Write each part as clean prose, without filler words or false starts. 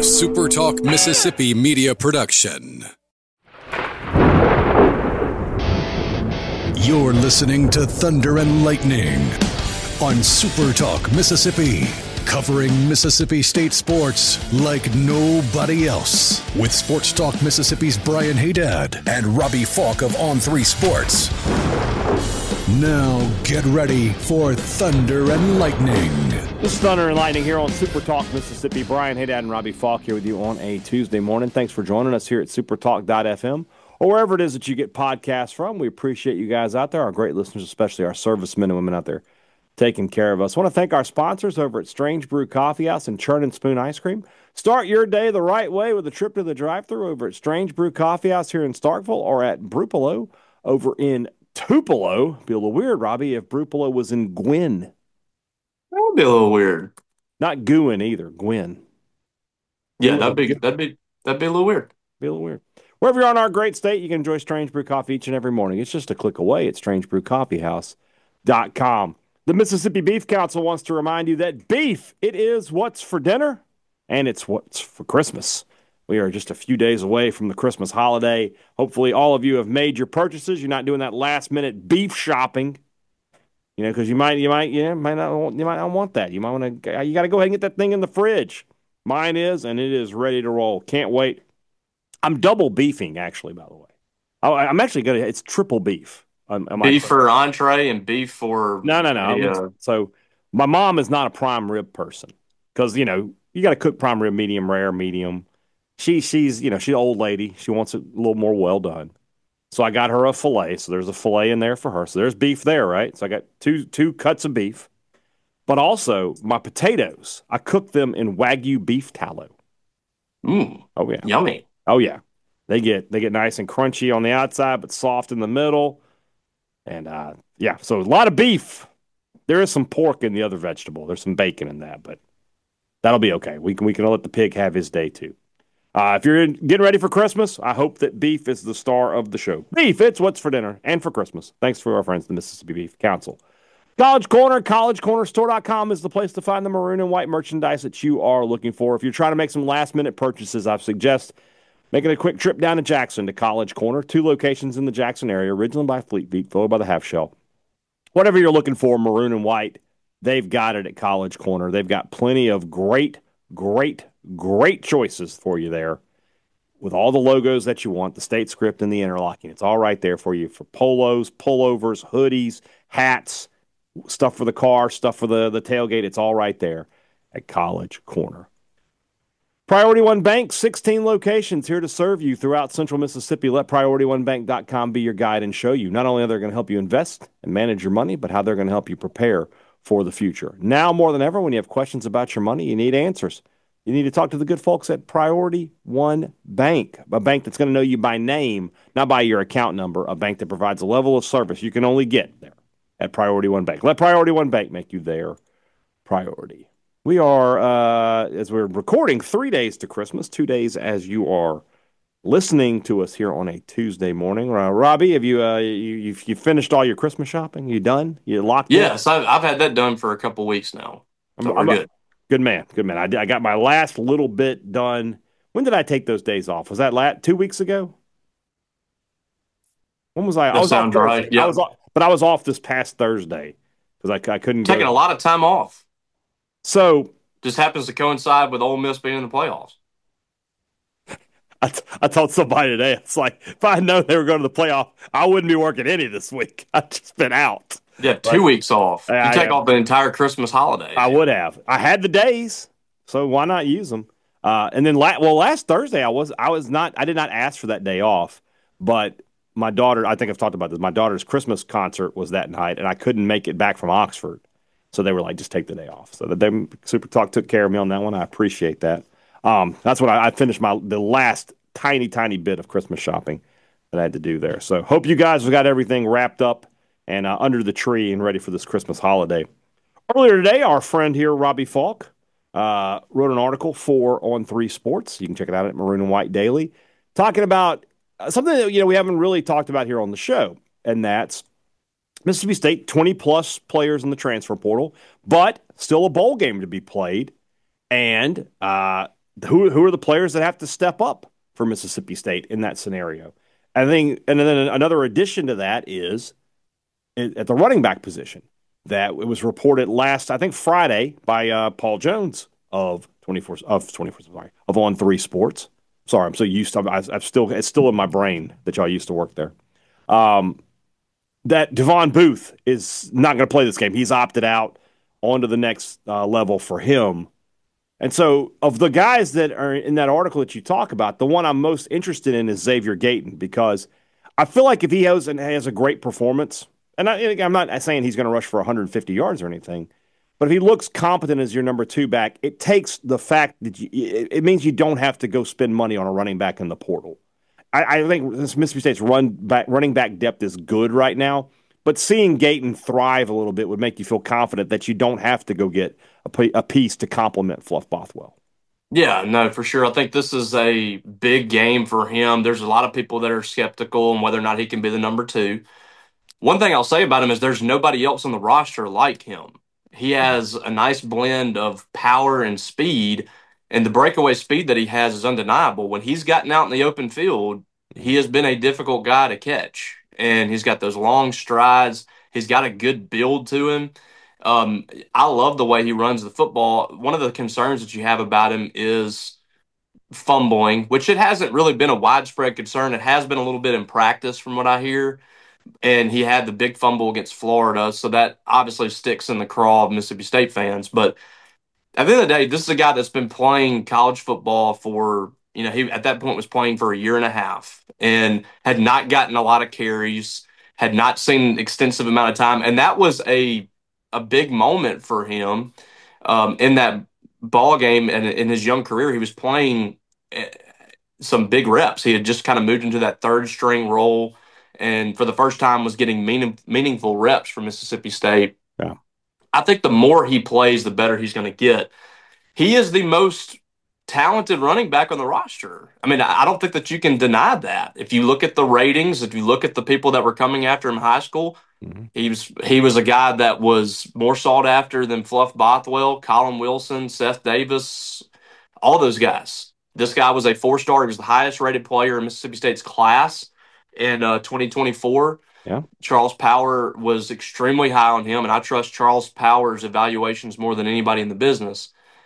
a SuperTalk Mississippi media production. You're listening to Thunder and Lightning on SuperTalk Mississippi, covering Mississippi State sports like nobody else. With Sports Talk Mississippi's Brian Haydad and Robbie Falk of On3 Sports. Now get ready for Thunder and Lightning. This is Thunder and Lightning here on SuperTalk Mississippi. Brian Haydad and Robbie Falk here with you on a Tuesday morning. Thanks for joining us here at supertalk.fm or wherever it is that you get podcasts from. We appreciate you guys out there, our great listeners, especially our servicemen and women out there taking care of us. I want to thank our sponsors over at Strange Brew Coffee House and Churn and Spoon Ice Cream. Start your day the right way with a trip to the drive-thru over at Strange Brew Coffee House here in Starkville or at Brupolo over in Tupelo. Be a little weird, Robbie, if Brupolo was in Gwynn. That would be a little weird. Not Gwynn either, Gwynn. Yeah, that'd be a little weird. Be a little weird. Wherever you're on our great state, you can enjoy Strange Brew Coffee each and every morning. It's just a click away at strangebrewcoffeehouse.com. The Mississippi Beef Council wants to remind you that beef, it is what's for dinner and it's what's for Christmas. We are just a few days away from the Christmas holiday. Hopefully all of you have made your purchases. You're not doing that last-minute beef shopping, because you might not want that. You got to go ahead and get that thing in the fridge. Mine is, and it is ready to roll. Can't wait. I'm double beefing, actually, by the way. I'm actually going to, it's triple beef. Beef for entree and beef for... No. So my mom is not a prime rib person because, you got to cook prime rib medium rare, medium. She's an old lady. She wants it a little more well done. So I got her a filet. So there's a filet in there for her. So there's beef there, right? So I got two cuts of beef. But also my potatoes, I cook them in Wagyu beef tallow. Oh yeah. Yummy. Oh yeah. They get nice and crunchy on the outside, but soft in the middle. And so a lot of beef. There is some pork in the other vegetable. There's some bacon in that, but that'll be okay. We can let the pig have his day too. If you're getting ready for Christmas, I hope that beef is the star of the show. Beef, it's what's for dinner and for Christmas. Thanks for our friends, the Mississippi Beef Council. College Corner, collegecornerstore.com is the place to find the maroon and white merchandise that you are looking for. If you're trying to make some last-minute purchases, I suggest making a quick trip down to Jackson to College Corner. 2 locations in the Jackson area, originally by Fleet Feet, followed by the Half Shell. Whatever you're looking for, maroon and white, they've got it at College Corner. They've got plenty of great choices for you there with all the logos that you want, the state script and the interlocking. It's all right there for you for polos, pullovers, hoodies, hats, stuff for the car, stuff for the tailgate. It's all right there at College Corner. Priority One Bank, 16 locations here to serve you throughout Central Mississippi. Let PriorityOneBank.com be your guide and show you not only how they're going to help you invest and manage your money, but how they're going to help you prepare for the future. Now more than ever, when you have questions about your money, you need answers. You need to talk to the good folks at Priority One Bank, a bank that's going to know you by name, not by your account number, a bank that provides a level of service you can only get there at Priority One Bank. Let Priority One Bank make you their priority. We are, as we're recording, 3 days to Christmas, 2 days as you are listening to us here on a Tuesday morning. Robbie, have you finished all your Christmas shopping? You done? You locked in? Yes, I've had that done for a couple weeks now. So we're good. Good man. I got my last little bit done. When did I take those days off? Was that 2 weeks ago? When was I? That sounds right. Yeah. I was off this past Thursday because I couldn't taking a lot of time off. So just happens to coincide with Ole Miss being in the playoffs. I told somebody today, it's like, if I had known they were going to the playoff, I wouldn't be working any this week. I've just been out. Yeah, 2 weeks off. You take off the entire Christmas holiday. I would have. I had the days, so why not use them? And then, last Thursday, I did not ask for that day off, but my daughter, I think I've talked about this, my daughter's Christmas concert was that night, and I couldn't make it back from Oxford. So they were like, just take the day off. So Super Talk took care of me on that one. I appreciate that. That's when I finished the last tiny bit of Christmas shopping that I had to do there. So hope you guys have got everything wrapped up and under the tree and ready for this Christmas holiday. Earlier today, our friend here, Robbie Falk, wrote an article for On3 Sports. You can check it out at Maroon and White Daily, talking about something that we haven't really talked about here on the show, and that's Mississippi State, 20-plus players in the transfer portal, but still a bowl game to be played. And who are the players that have to step up for Mississippi State in that scenario? I think, and then another addition to that is at the running back position that it was reported last, I think Friday by Paul Jones of 24 sorry, of On Three Sports. Sorry, I'm so used to it's still in my brain that y'all used to work there. That Devon Booth is not going to play this game. He's opted out on to the next level for him. And so, of the guys that are in that article that you talk about, the one I'm most interested in is Xavier Gayton because I feel like if he has a great performance, and I'm not saying he's going to rush for 150 yards or anything, but if he looks competent as your number two back, it takes the fact that it means you don't have to go spend money on a running back in the portal. I think Mississippi State's running back depth is good right now, but seeing Gayton thrive a little bit would make you feel confident that you don't have to go get a piece to complement Fluff Bothwell. Yeah, no, for sure. I think this is a big game for him. There's a lot of people that are skeptical on whether or not he can be the number two. One thing I'll say about him is there's nobody else on the roster like him. He has a nice blend of power and speed, and the breakaway speed that he has is undeniable. When he's gotten out in the open field, he has been a difficult guy to catch, and he's got those long strides. He's got a good build to him. I love the way he runs the football. One of the concerns that you have about him is fumbling, which it hasn't really been a widespread concern. It has been a little bit in practice, from what I hear, and he had the big fumble against Florida, so that obviously sticks in the craw of Mississippi State fans. But at the end of the day, this is a guy that's been playing college football for, he at that point was playing for a year and a half and had not gotten a lot of carries, had not seen an extensive amount of time, and that was a big moment for him in that ball game. And in his young career, he was playing some big reps. He had just kind of moved into that third string role, and for the first time was getting meaningful reps for Mississippi State. Yeah. I think the more he plays, the better he's going to get. He is the most talented running back on the roster. I mean, I don't think that you can deny that. If you look at the ratings, if you look at the people that were coming after him in high school, he was a guy that was more sought after than Fluff Bothwell, Colin Wilson, Seth Davis, all those guys. This guy was a four-star. He was the highest rated player in Mississippi State's class in 2024. Yeah. Charles Power was extremely high on him, and I trust Charles Power's evaluations more than anybody in the business.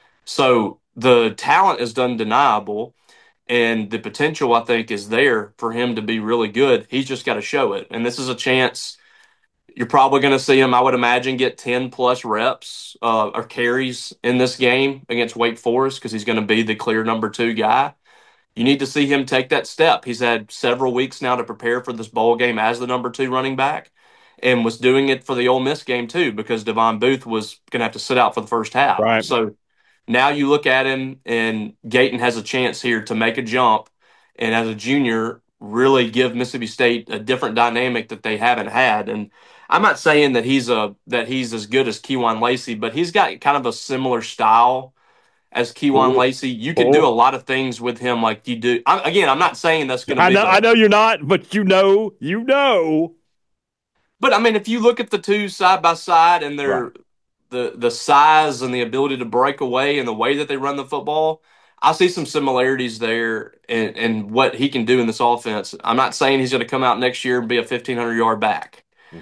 So the talent is undeniable, and the potential, I think, is there for him to be really good. He's just got to show it. And this is a chance. You're probably going to see him, I would imagine, get 10-plus reps or carries in this game against Wake Forest because he's going to be the clear number two guy. You need to see him take that step. He's had several weeks now to prepare for this bowl game as the number two running back and was doing it for the Ole Miss game too because Devon Booth was going to have to sit out for the first half. Right. So now you look at him, and Gayton has a chance here to make a jump and as a junior really give Mississippi State a different dynamic that they haven't had. And I'm not saying that he's as good as Kewan Lacey, but he's got kind of a similar style as Kewan Lacey. You could do a lot of things with him like you do. I'm not saying that's going to be. I know you're not, but you know. But I mean, if you look at the two side by side and their Right. the size and the ability to break away and the way that they run the football, I see some similarities there in what he can do in this offense. I'm not saying he's going to come out next year and be a 1,500-yard back.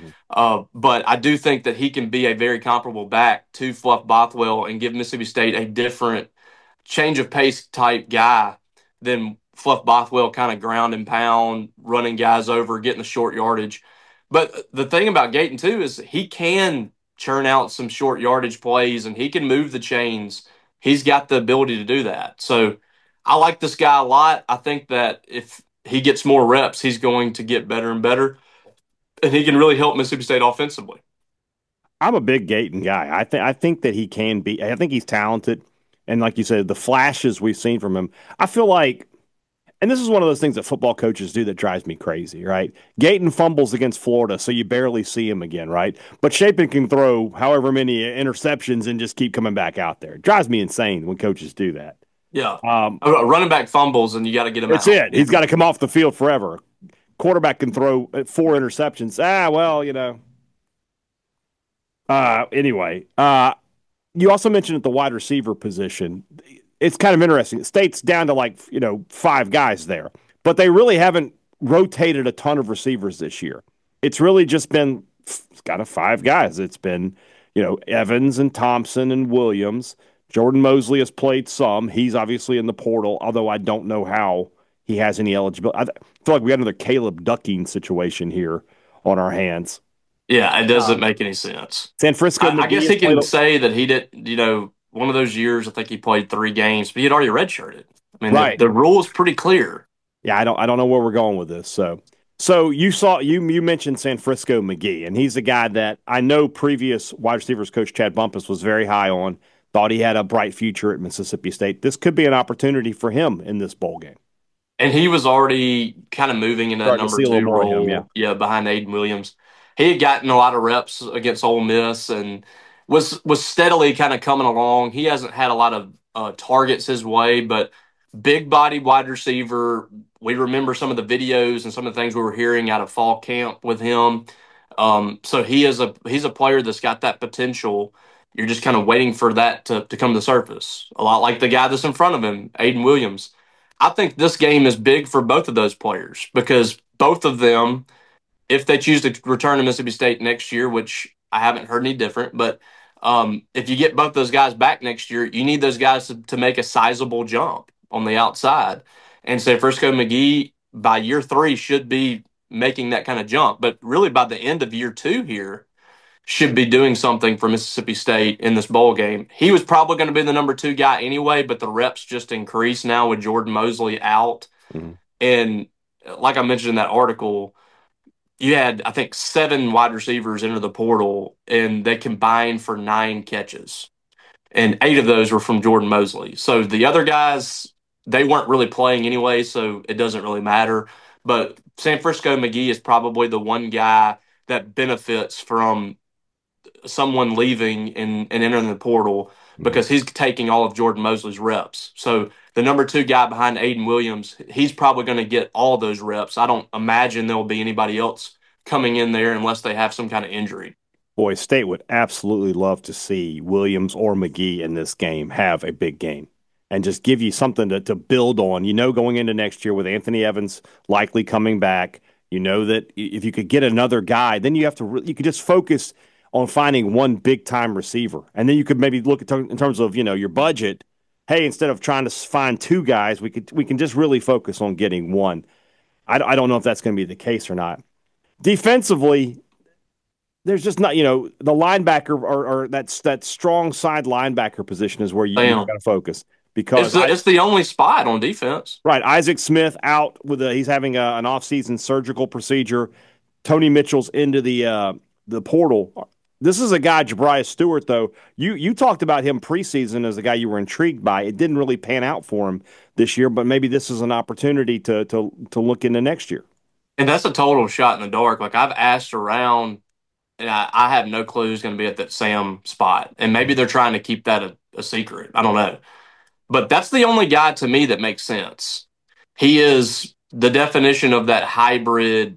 But I do think that he can be a very comparable back to Fluff Bothwell and give Mississippi State a different change of pace type guy than Fluff Bothwell, kind of ground and pound, running guys over, getting the short yardage. But the thing about Gayton, too, is he can churn out some short yardage plays and he can move the chains. He's got the ability to do that. So I like this guy a lot. I think that if he gets more reps, he's going to get better and better. And he can really help Mississippi State offensively. I'm a big Gayton guy. I think that he can be. I think he's talented, and like you said, the flashes we've seen from him. I feel like, and this is one of those things that football coaches do that drives me crazy. Right? Gayton fumbles against Florida, so you barely see him again. Right? But Shapen can throw however many interceptions and just keep coming back out there. It drives me insane when coaches do that. Yeah, a running back fumbles and you got to get him That's out. it. He's got to come off the field forever. Quarterback can throw 4 interceptions. Anyway, you also mentioned at the wide receiver position. it's kind of interesting. State's down to like, 5 guys there, but they really haven't rotated a ton of receivers this year. It's really just been kind of 5 guys. It's been, Evans and Thompson and Williams. Jordan Mosley has played some. He's obviously in the portal, although I don't know how he has any eligibility. I feel like we got another Caleb Ducking situation here on our hands. Yeah, it doesn't make any sense. San Francisco I McGee guess has he played. can say that he did, one of those years, I think he played 3 games, but he had already redshirted. I mean, Right. the rule is pretty clear. Yeah, I don't know where we're going with this. So you mentioned San Francisco McGee, and he's a guy that I know previous wide receivers coach Chad Bumpus was very high on, thought he had a bright future at Mississippi State. This could be an opportunity for him in this bowl game. And he was already kind of moving in that Starting to number see a little two more of him, role, yeah, behind Aiden Williams. He had gotten a lot of reps against Ole Miss and was steadily kind of coming along. He hasn't had a lot of targets his way, but big body wide receiver. We remember some of the videos and some of the things we were hearing out of fall camp with him. So he's a player that's got that potential. You're just kind of waiting for that to come to the surface. A lot like the guy that's in front of him, Aiden Williams. I think this game is big for both of those players because both of them, if they choose to return to Mississippi State next year, which I haven't heard any different, but if you get both those guys back next year, you need those guys to make a sizable jump on the outside. And San Francisco McGee, by year 3, should be making that kind of jump. But really, by the end of year 2 here, should be doing something for Mississippi State in this bowl game. He was probably going to be the number 2 guy anyway, but the reps just increased now with Jordan Mosley out. Mm-hmm. And like I mentioned in that article, you had, I think, 7 wide receivers enter the portal, and they combined for 9 catches. And 8 of those were from Jordan Mosley. So the other guys, they weren't really playing anyway, so it doesn't really matter. But San Francisco McGee is probably the one guy that benefits from someone leaving and entering the portal because he's taking all of Jordan Mosley's reps. So the number 2 guy behind Aiden Williams, he's probably going to get all those reps. I don't imagine there'll be anybody else coming in there unless they have some kind of injury. Boy, State would absolutely love to see Williams or McGee in this game have a big game and just give you something to build on. Going into next year with Anthony Evans likely coming back, that if you could get another guy, then you could just focus on finding one big time receiver, and then you could maybe look at in terms of your budget. Hey, instead of trying to find 2 guys, we can just really focus on getting one. I don't know if that's going to be the case or not. Defensively, there's just not, the linebacker or that strong side linebacker position is where you got to focus because it's the only spot on defense. Right. Isaac Smith out he's having an offseason surgical procedure. Tony Mitchell's into the portal. This is a guy, Jabriah Stewart, though. You talked about him preseason as a guy you were intrigued by. It didn't really pan out for him this year, but maybe this is an opportunity to look into next year. And that's a total shot in the dark. Like I've asked around, and I have no clue who's going to be at that Sam spot. And maybe they're trying to keep that a secret. I don't know. But that's the only guy to me that makes sense. He is the definition of that hybrid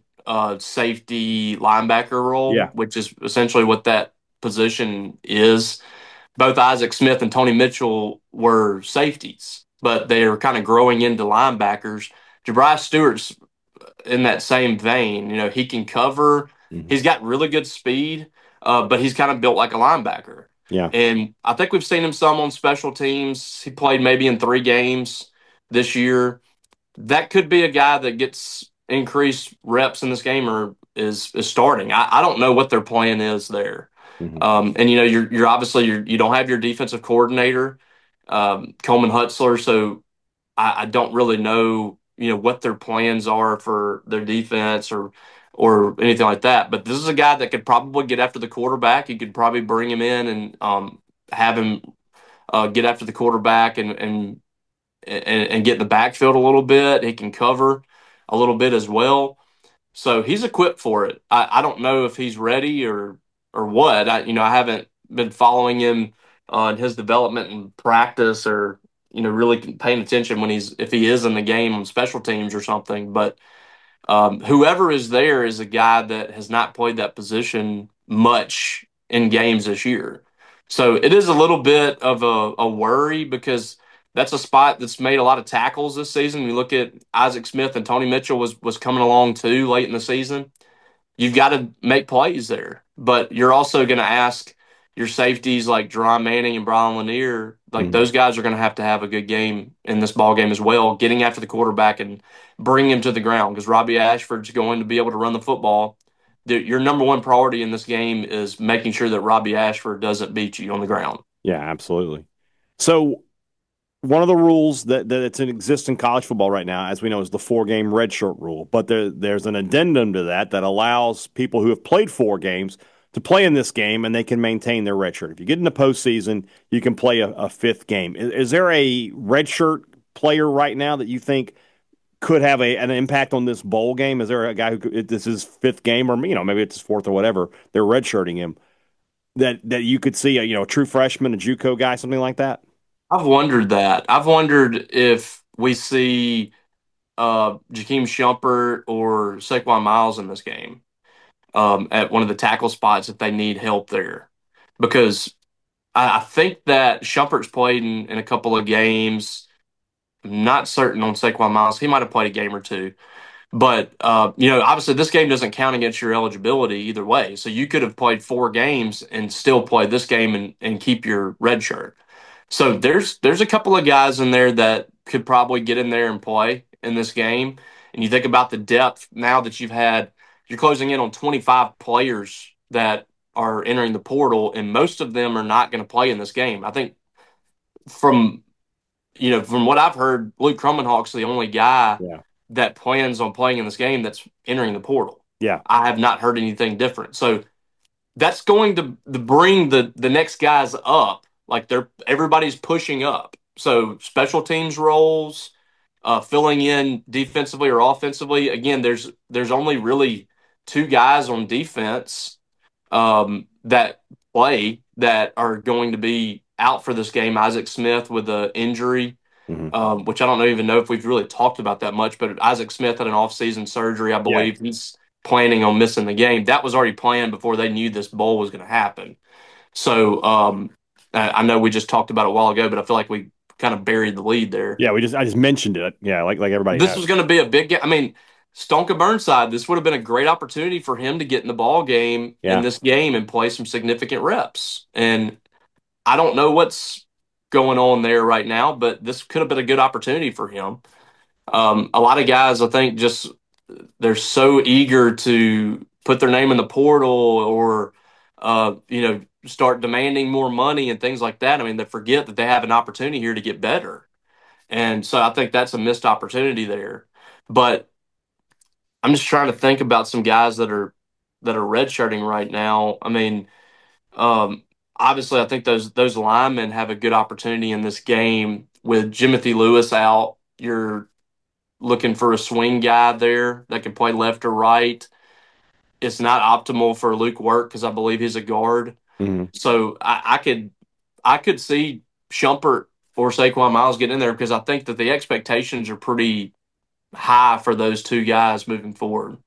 safety linebacker role, which is essentially what that position is. Both Isaac Smith and Tony Mitchell were safeties, but they are kind of growing into linebackers. Jabriah Stewart's in that same vein. He can cover. Mm-hmm. He's got really good speed, but he's kind of built like a linebacker. Yeah. And I think we've seen him some on special teams. He played maybe in 3 games this year. That could be a guy that gets increased reps in this game or is starting. I don't know what their plan is there. Mm-hmm. And you're obviously you don't have your defensive coordinator, Coleman Hutzler, so I don't really know what their plans are for their defense or anything like that. But this is a guy that could probably get after the quarterback. You could probably bring him in and have him get after the quarterback and get in the backfield a little bit. He can cover a little bit as well. So he's equipped for it. I don't know if he's ready or what. I haven't been following him in his development and practice or really paying attention if he is in the game on special teams or something. But whoever is there is a guy that has not played that position much in games this year. So it is a little bit of a worry because that's a spot that's made a lot of tackles this season. You look at Isaac Smith and Tony Mitchell was coming along too late in the season. You've got to make plays there, but you're also going to ask your safeties like Jerron Manning and Brian Lanier, like Mhm. those guys are going to have a good game in this ball game as well, getting after the quarterback and bring him to the ground because Robbie Ashford's going to be able to run the football. Your number one priority in this game is making sure that Robbie Ashford doesn't beat you on the ground. Yeah, absolutely. So one of the rules that it's in exist in college football right now, as we know, is the 4-game redshirt rule. But there's an addendum to that allows people who have played 4 games to play in this game, and they can maintain their redshirt. If you get in the postseason, you can play a 5th game. Is there a redshirt player right now that you think could have an impact on this bowl game? Is there a guy who this is 5th game, or maybe it's his 4th or whatever? They're redshirting him that you could see a true freshman, a JUCO guy, something like that. I've wondered that. I've wondered if we see Jakeem Shumpert or Saquon Miles in this game at one of the tackle spots if they need help there. Because I think that Shumpert's played in a couple of games. I'm not certain on Saquon Miles. He might have played a game or two. But, obviously this game doesn't count against your eligibility either way. So you could have played 4 games and still play this game and keep your red shirt. So there's a couple of guys in there that could probably get in there and play in this game. And you think about the depth now that you're closing in on 25 players that are entering the portal, and most of them are not going to play in this game. I think from from what I've heard, Luke Kromenhoek's the only guy Yeah. that plans on playing in this game that's entering the portal. Yeah. I have not heard anything different. So that's going to bring the next guys up. Like everybody's pushing up. So special teams roles, filling in defensively or offensively. Again, there's only really 2 guys on defense that play that are going to be out for this game. Isaac Smith with an injury, Mhm. which I don't even know if we've really talked about that much. But Isaac Smith had an offseason surgery, I Yeah. believe. He's planning on missing the game. That was already planned before they knew this bowl was going to happen. So I know we just talked about it a while ago, but I feel like we kind of buried the lead there. Yeah, I just mentioned it. Yeah, like everybody This has. was going to be a big game. I mean, Stonka Burnside, this would have been a great opportunity for him to get in the ball game in Yeah. this game and play some significant reps. And I don't know what's going on there right now, but this could have been a good opportunity for him. A lot of guys, I think, just they're so eager to put their name in the portal or start demanding more money and things like that. I mean, they forget that they have an opportunity here to get better, and so I think that's a missed opportunity there. But I'm just trying to think about some guys that are redshirting right now. I mean, um, obviously, I think those linemen have a good opportunity in this game with Jimothy Lewis out. You're looking for a swing guy there that can play left or right. It's not optimal for Luke Work because I believe he's a guard. Mhm. So I could see Shumpert or Saquon Miles getting in there because I think that the expectations are pretty high for those 2 guys moving forward.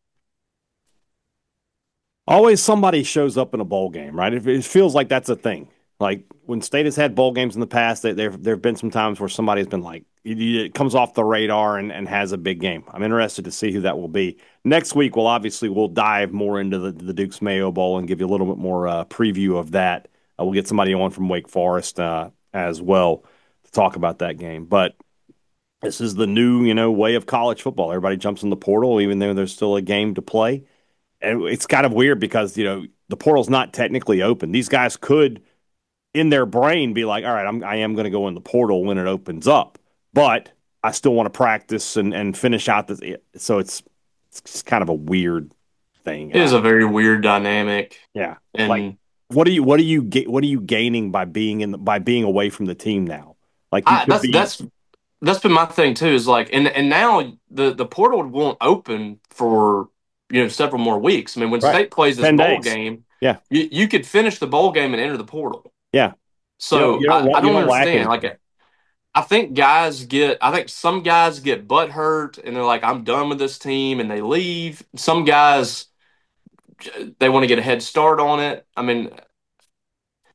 Always somebody shows up in a bowl game, right? It feels like that's a thing. Like when State has had bowl games in the past, there have been some times where somebody has been like, it comes off the radar and has a big game. I'm interested to see who that will be. Next week, we'll dive more into the Duke's Mayo Bowl and give you a little bit more preview of that. We'll get somebody on from Wake Forest as well to talk about that game. But this is the new, way of college football. Everybody jumps in the portal, even though there's still a game to play. And it's kind of weird because, the portal's not technically open. These guys could, in their brain, be like, all right, I am going to go in the portal when it opens up, but I still want to practice and finish out this. So it's kind of a weird thing. It is a very weird dynamic, Yeah. Like, and what are you gaining by being away from the team now? Like you could that's be. that's been my thing too. Is like, and now the portal won't open for several more weeks. I mean, when Right. State plays this 10 bowl days. game, Yeah. you could finish the bowl game and enter the portal. Yeah. So I You don't don't lack understand. anything. Like, I think some guys get butt hurt and they're like, I'm done with this team, and they leave. Some guys, they want to get a head start on it. I mean,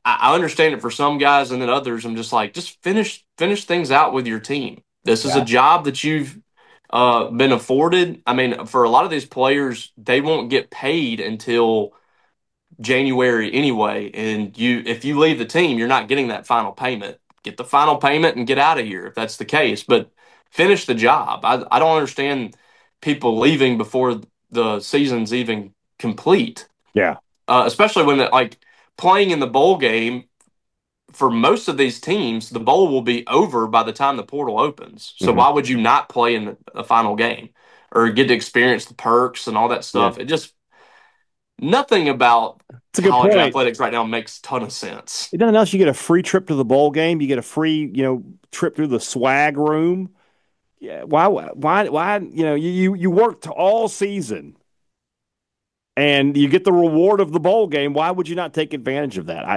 I understand it for some guys, and then others, I'm just like, just finish things out with your team. This is a Yeah. job that you've been afforded. I mean, for a lot of these players, they won't get paid until January anyway. And if you leave the team, you're not getting that final payment. Get the final payment and get out of here if that's the case. But finish the job. I don't understand people leaving before the season's even complete, Yeah. especially when like playing in the bowl game for most of these teams, the bowl will be over by the time the portal opens. So Mhm. why would you not play in the final game or get to experience the perks and all that Yeah. stuff? It just nothing about It's a good college point. athletics right now makes a ton of sense. If nothing else, you get a free trip to the bowl game. You get a free, trip through the swag room. Yeah. Why? You worked all season and you get the reward of the bowl game. Why would you not take advantage of that?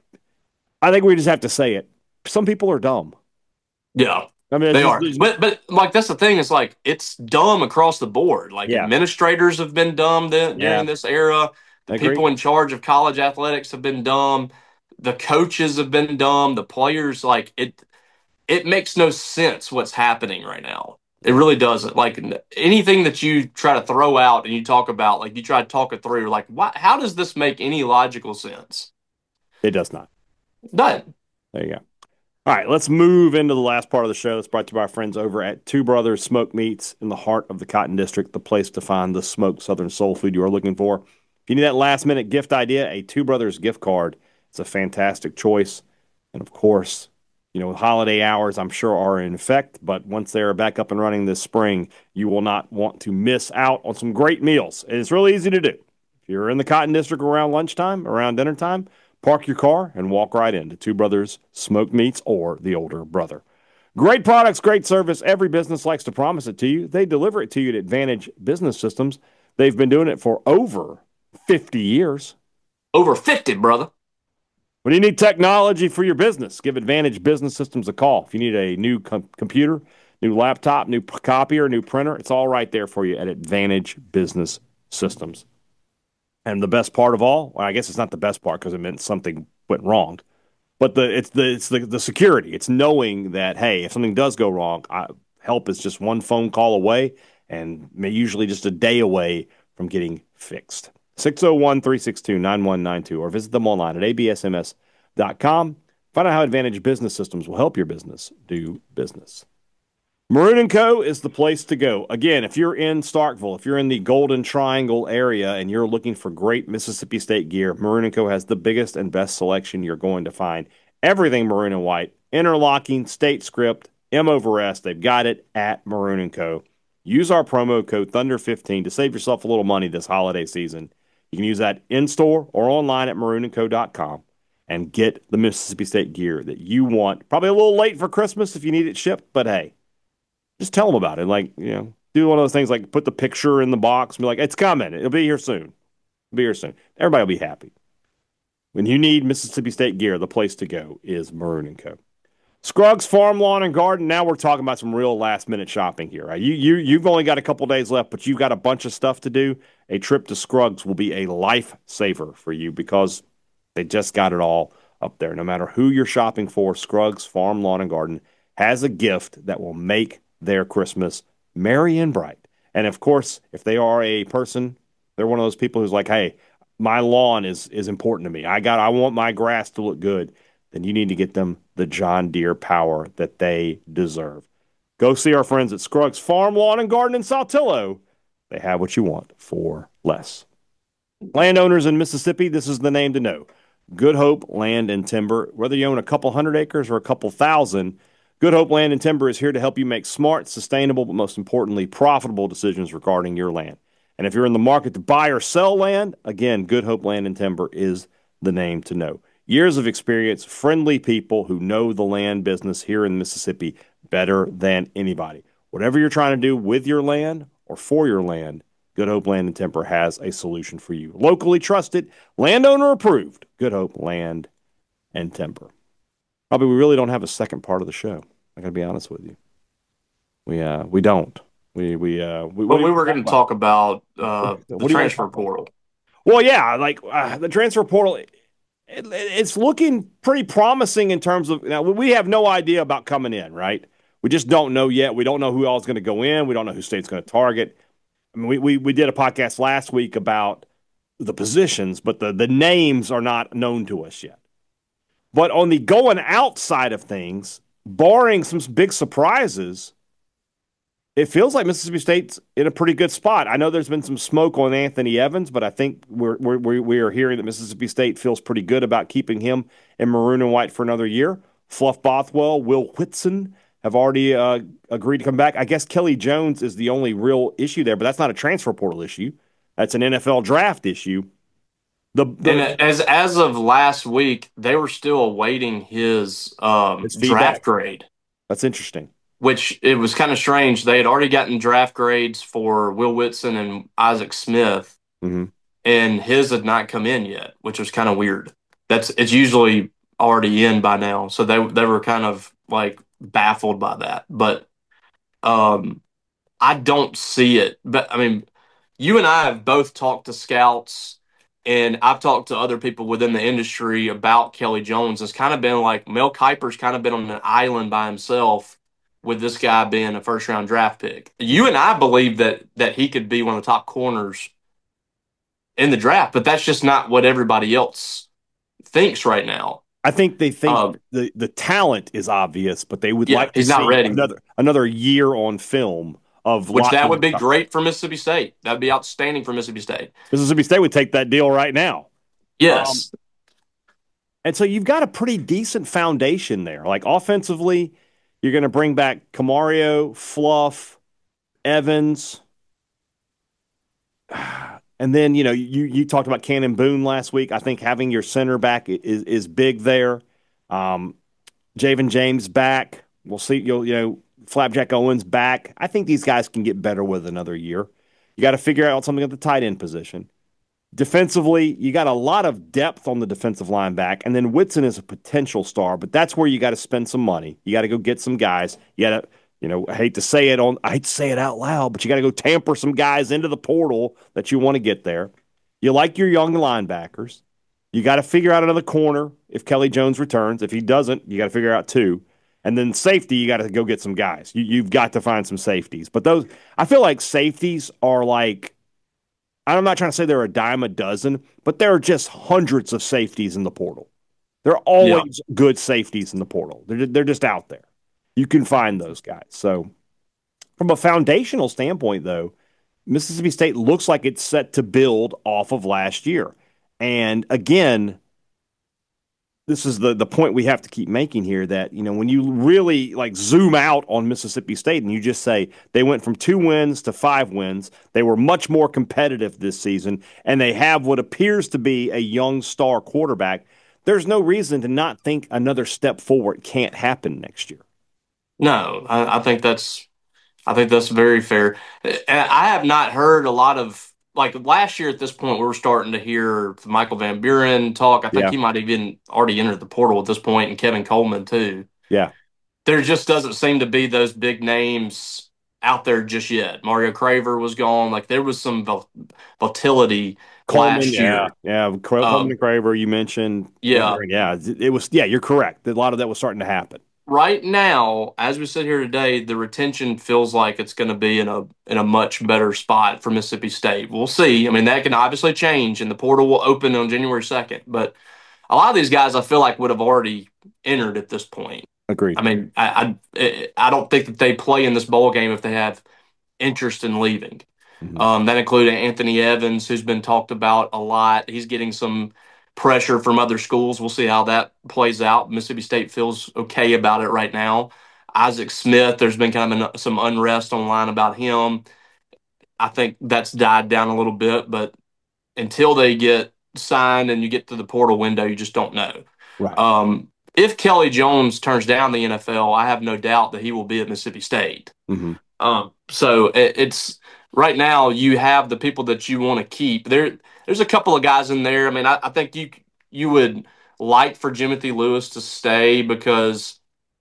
I think we just have to say it. Some people are dumb. Yeah, I mean, it's they just, are. But like that's the thing. It's like it's dumb across the board. Like yeah, administrators have been dumb yeah, during this era. The I agree. people in charge of college athletics have been dumb. The coaches have been dumb. The players, like it makes no sense what's happening right now. It really doesn't. Like anything that you try to throw out and you talk about, like you try to talk it through, like what? How does this make any logical sense? It does not. None. There you go. All right, let's move into the last part of the show. That's brought to you by our friends over at Two Brothers Smoke Meats in the heart of the Cotton District, the place to find the smoked Southern soul food you are looking for. If you need that last minute gift idea, a Two Brothers gift card. It's a fantastic choice. And of course, holiday hours, I'm sure, are in effect. But once they're back up and running this spring, you will not want to miss out on some great meals. And it's really easy to do. If you're in the Cotton District around lunchtime, around dinner time, park your car and walk right into Two Brothers Smoked Meats or the Older Brother. Great products, great service. Every business likes to promise it to you. They deliver it to you at Advantage Business Systems. They've been doing it for over 50 years. Over 50, brother. When you need technology for your business, give Advantage Business Systems a call. If you need a new computer, new laptop, new copier, new printer, it's all right there for you at Advantage Business Systems. And the best part of all, well, I guess it's not the best part because it meant something went wrong, but it's the security. It's knowing that, hey, if something does go wrong, help is just one phone call away and usually just a day away from getting fixed. 601-362-9192 or visit them online at absms.com. Find out how Advantage Business Systems will help your business do business. Maroon & Co. is the place to go. Again, if you're in Starkville, if you're in the Golden Triangle area and you're looking for great Mississippi State gear, Maroon & Co. has the biggest and best selection you're going to find. Everything maroon and white, interlocking, state script, M over S. They've got it at Maroon & Co. Use our promo code Thunder15 to save yourself a little money this holiday season. You can use that in-store or online at maroonandco.com and get the Mississippi State gear that you want. Probably a little late for Christmas if you need it shipped, but hey, just tell them about it. Like, do one of those things like put the picture in the box and be like, it's coming. It'll be here soon. It'll be here soon. Everybody will be happy. When you need Mississippi State gear, the place to go is Maroon & Co. Scruggs Farm, Lawn, and Garden. Now we're talking about some real last-minute shopping here. Right? You've only got a couple days left, but you've got a bunch of stuff to do. A trip to Scruggs will be a lifesaver for you because they just got it all up there. No matter who you're shopping for, Scruggs Farm, Lawn, and Garden has a gift that will make their Christmas merry and bright. And of course, if they are a person, they're one of those people who's like, hey, my lawn is important to me. I want my grass to look good. Then you need to get them the John Deere power that they deserve. Go see our friends at Scruggs Farm, Lawn, and Garden in Saltillo. They have what you want for less. Landowners in Mississippi, this is the name to know. Good Hope Land and Timber. Whether you own a couple hundred acres or a couple thousand, Good Hope Land and Timber is here to help you make smart, sustainable, but most importantly, profitable decisions regarding your land. And if you're in the market to buy or sell land, again, Good Hope Land and Timber is the name to know. Years of experience, friendly people who know the land business here in Mississippi better than anybody. Whatever you're trying to do with your land or for your land, Good Hope Land and Timber has a solution for you. Locally trusted, landowner approved, Good Hope Land and Timber. Probably we really don't have a second part of the show. I got to be honest with you. We don't. We were going to talk about the transfer portal. Well, yeah, like the transfer portal. It's looking pretty promising in terms of now we have no idea about coming in, right? We just don't know yet. We don't know who all is going to go in. We don't know who State's going to target. I mean, we did a podcast last week about the positions, but the names are not known to us yet. But on the going outside of things, barring some big surprises, it feels like Mississippi State's in a pretty good spot. I know there's been some smoke on Anthony Evans, but I think we are hearing that Mississippi State feels pretty good about keeping him in maroon and white for another year. Fluff Bothwell, Will Whitson have already agreed to come back. I guess Kelly Jones is the only real issue there, but that's not a transfer portal issue. That's an NFL draft issue. And as of last week, they were still awaiting his draft grade. That's interesting. Which it was kind of strange. They had already gotten draft grades for Will Whitson and Isaac Smith, and his had not come in yet, which was kind of weird. It's usually already in by now, so they were kind of like baffled by that. But I don't see it. But I mean, you and I have both talked to scouts, and I've talked to other people within the industry about Kelly Jones. It's kind of been like Mel Kiper's kind of been on an island by himself with this guy being a first round draft pick. You and I believe that he could be one of the top corners in the draft, but that's just not what everybody else thinks right now. I think they think the talent is obvious, but they would like to he's not see ready. another year on film of which that would be great for Mississippi State. That would be outstanding for Mississippi State. Mississippi State would take that deal right now. Yes. And so you've got a pretty decent foundation there. Like offensively, you're going to bring back Camario, Fluff, Evans. And then, you talked about Cannon Boone last week. I think having your center back is big there. Javen James back. We'll see. Flapjack Owens back. I think these guys can get better with another year. You got to figure out something at the tight end position. Defensively, you got a lot of depth on the defensive line back, and then Whitson is a potential star, but that's where you got to spend some money. You got to go get some guys. You got to, I hate to say it out loud, but you got to go tamper some guys into the portal that you want to get there. You like your young linebackers. You got to figure out another corner if Kelly Jones returns. If he doesn't, you got to figure out two. And then safety, you got to go get some guys. You've got to find some safeties. But those, I feel like safeties are like, I'm not trying to say they're a dime a dozen, but there are just hundreds of safeties in the portal. There are always good safeties in the portal. They're just out there. You can find those guys. So from a foundational standpoint, though, Mississippi State looks like it's set to build off of last year. And again, this is the point we have to keep making here that, when you really like zoom out on Mississippi State and you just say they went from 2 wins to 5 wins, they were much more competitive this season, and they have what appears to be a young star quarterback, there's no reason to not think another step forward can't happen next year. No, I think that's very fair. I have not heard a lot of, like last year at this point, we were starting to hear Michael Van Buren talk. I think he might have even already entered the portal at this point, and Kevin Coleman too. Yeah. There just doesn't seem to be those big names out there just yet. Mario Craver was gone. Like there was some volatility last year. Yeah. Coleman and Craver, you mentioned. Yeah. Yeah. It was, you're correct. A lot of that was starting to happen. Right now, as we sit here today, the retention feels like it's going to be in a much better spot for Mississippi State. We'll see. I mean, that can obviously change, and the portal will open on January 2nd. But a lot of these guys, I feel like, would have already entered at this point. Agreed. I mean, I don't think that they play in this bowl game if they have interest in leaving. Mm-hmm. That included Anthony Evans, who's been talked about a lot. He's getting some pressure from other schools. We'll see how that plays out. Mississippi State feels okay about it right now. Isaac Smith, there's been kind of some unrest online about him. I think that's died down a little bit, but until they get signed and you get to the portal window, you just don't know. Right. If Kelly Jones turns down the NFL, I have no doubt that he will be at Mississippi State. Mm-hmm. So it's right now you have the people that you want to keep. There's a couple of guys in there. I mean, I think you would like for Jimothy Lewis to stay because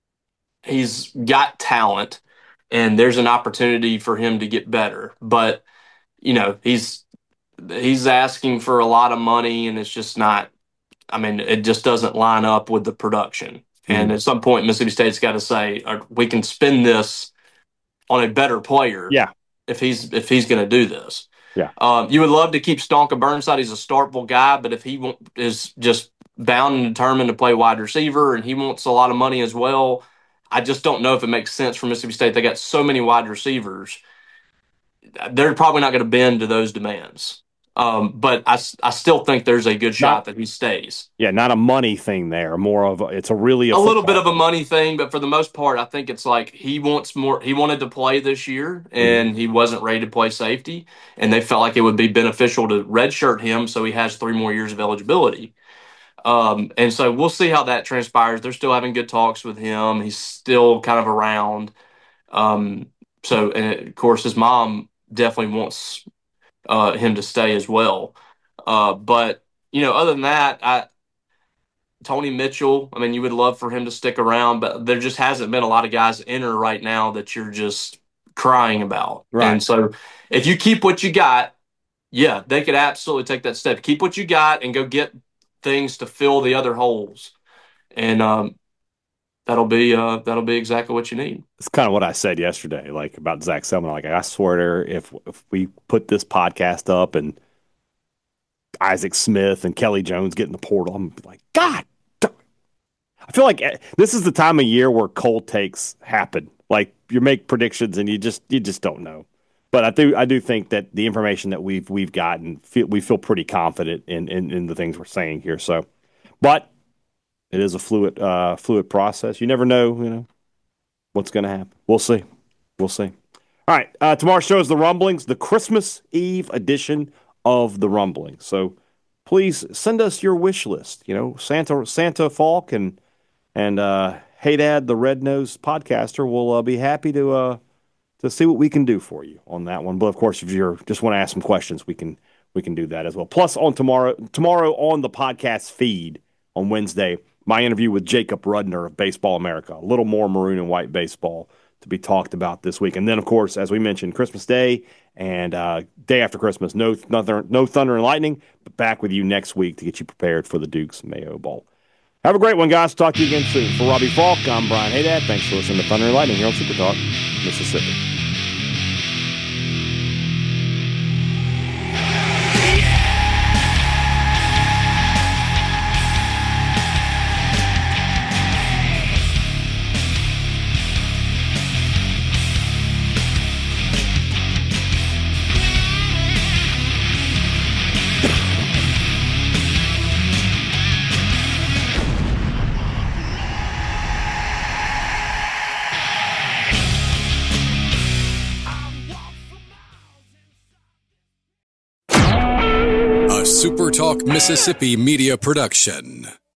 he's got talent and there's an opportunity for him to get better. But, he's asking for a lot of money and it's just not I mean, it just doesn't line up with the production. And at some point, Mississippi State's got to say, we can spend this on a better player. Yeah. If he's going to do this. Yeah. You would love to keep Stonka Burnside. He's a startable guy, but if he is just bound and determined to play wide receiver and he wants a lot of money as well, I just don't know if it makes sense for Mississippi State. They got so many wide receivers. They're probably not going to bend to those demands. But I still think there's a good shot that he stays. Yeah, not a money thing there. More of it's a little bit of a money thing, but for the most part, I think it's like he wants more. He wanted to play this year, and he wasn't ready to play safety, and they felt like it would be beneficial to redshirt him so he has 3 more years of eligibility. And so we'll see how that transpires. They're still having good talks with him. He's still kind of around. And of course, his mom definitely wants him to stay as well. But other than that, Tony Mitchell, I mean, you would love for him to stick around, but there just hasn't been a lot of guys enter right now that you're just crying about. Right. And so if you keep what you got, yeah, they could absolutely take that step. Keep what you got and go get things to fill the other holes. And that'll be exactly what you need. It's kind of what I said yesterday, like about Zach Selman. Like, I swear, if we put this podcast up and Isaac Smith and Kelly Jones get in the portal, I'm like, God. I feel like this is the time of year where cold takes happen. Like, you make predictions and you just don't know. But I do think that the information that we've gotten, we feel pretty confident in the things we're saying here. So, but it is a fluid process. You never know, what's going to happen. We'll see. We'll see. All right. Tomorrow's show is The Rumblings, the Christmas Eve edition of The Rumblings. So please send us your wish list. Santa Falk and Hey Dad, the Red Nose podcaster, will be happy to see what we can do for you on that one. But of course, if you just want to ask some questions, we can do that as well. Plus, on tomorrow on the podcast feed on Wednesday, my interview with Jacob Rudner of Baseball America, a little more maroon and white baseball to be talked about this week. And then, of course, as we mentioned, Christmas Day and day after Christmas, no thunder and lightning, but back with you next week to get you prepared for the Dukes Mayo Bowl. Have a great one, guys. Talk to you again soon. For Robbie Falk, I'm Brian Haydad. Thanks for listening to Thunder and Lightning here on Super Talk Mississippi. Super Talk Mississippi Media Production.